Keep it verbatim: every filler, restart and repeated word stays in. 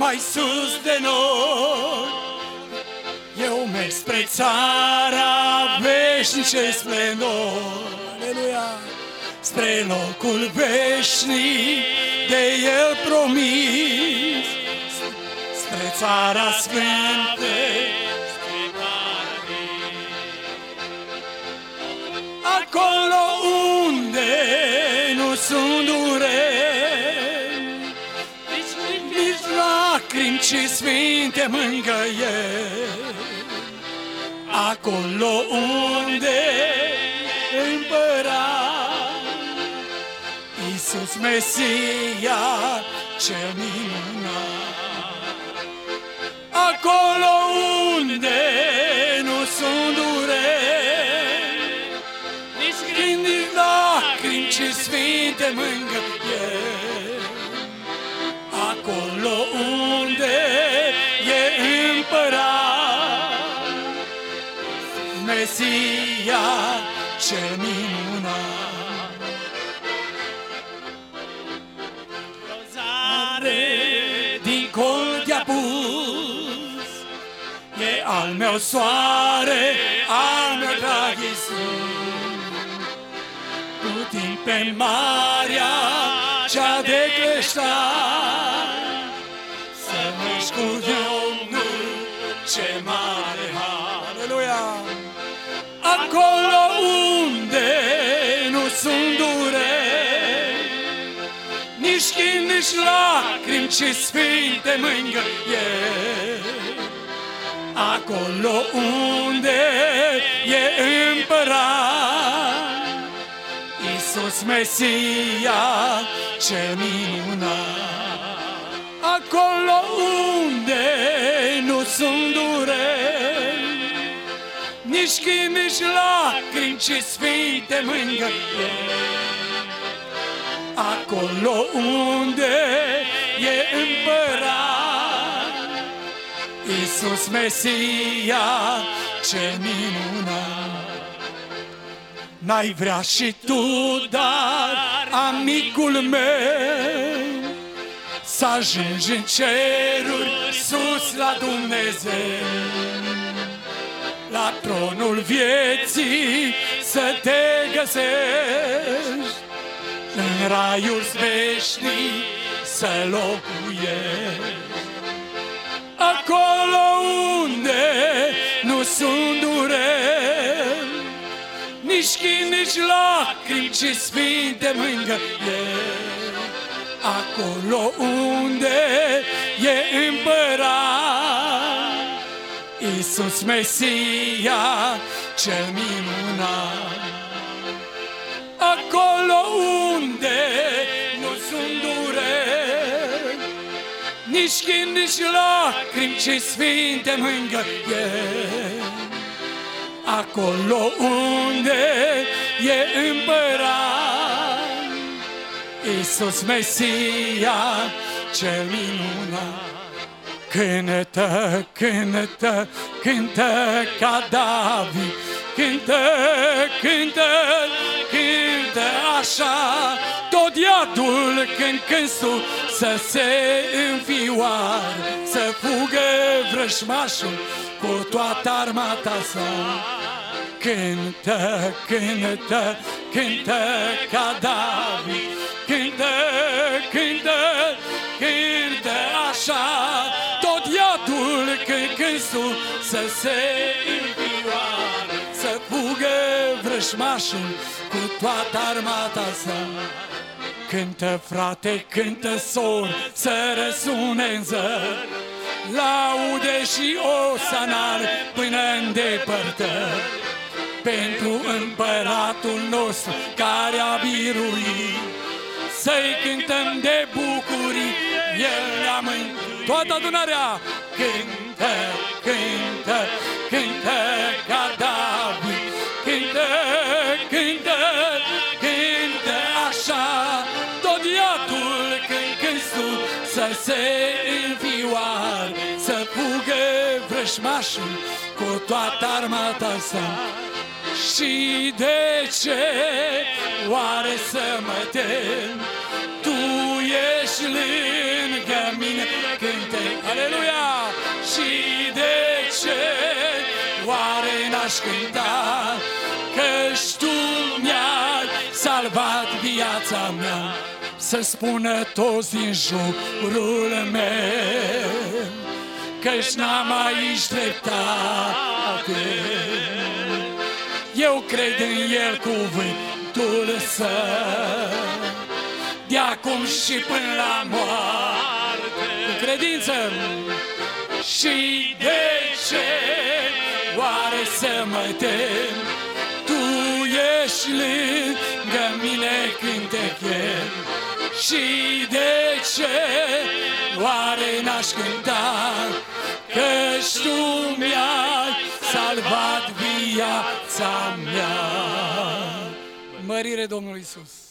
mai sus de noi. Eu merg spre țara veșnice splendor, aleluia, spre locul veșnic de El promis, spre țara sfântei, spre paradis. Acolo unde nu sunt dureri, nici lacrimi, ci sfinte mângâieri. Acolo unde Împărat Iisus Mesia cel minunat. Acolo unde nu sunt dureri, nici gând, nici lacrimi, ci sfinte mângâieri. Acolo unde e Împărat Mesia cel minunat. Rozare din col de apus, e al meu soare, al meu drag Iisus. Putin pe marea cea de creștar, să mergi cu Domnul ce mare har. Aleluia! Acolo unde nu sunt dureri, nici chin, nici lacrimi, ci sfinte mângâieri. Acolo unde e Împărat Iisus Mesia cel minunat. Acolo unde nu sunt dureri, nici chin, nici lacrimi, ci sfinte mângâieri. Acolo unde e Împărat Iisus Mesia cel minunat. N-ai vrea și tu, dar, amicul meu, să ajungi în ceruri sus la Dumnezeu, la tronul vieții să te găsești, în raiul veșnic să locuiești. Acolo unde nu sunt dureri, nici chin, nici lacrimi, ci sfinte mângâieri. Acolo unde e Împărat Iisus Mesia cel minunat. Acolo unde nu sunt dureri, nici chin, nici lacrimi, ci sfinte mângâieri. Acolo unde e Împărat Iisus Mesia cel minunat. Cântă, cântă, cântă ca David, cântă, cântă, cântă așa, tot iadul când când sus să se înfioare, să fugă vrăjmașul cu toată armata sa. Cântă, cântă, cântă ca David, cântă, cântă, cântă așa, tot iadul când când sus să se înfioare, să fugă vrăjmașul cu toată armata sa. Cântă, frate, cântă, sor, să răsune în zări, laude și osanare până în depărtări, pentru Împăratul nostru care a biruit. Să-i cântăm de bucurii, El ne-a mântuit. Toată adunarea cântă, cântă, cântă ca David, cântă, cântă, cântă așa, tot iadul când când sus să se înfioare, să fugă vrăjmașul cu toată armata sa. Și de ce oare să mă tem? Tu ești lângă mine când te n-aș cânta, căci Tu mi-ai salvat viața mea. Să spună toți din jurul meu, căci n-am aici dreptate. Eu cred în El cuvântul Său, de acum și până la moarte. Cu credință. Și de ce oare să mă tem? Tu ești lângă mine când te chem. Și de ce oare n-aș cânta, căci Tu mi-ai salvat viața mea. Mărire Domnului Iisus.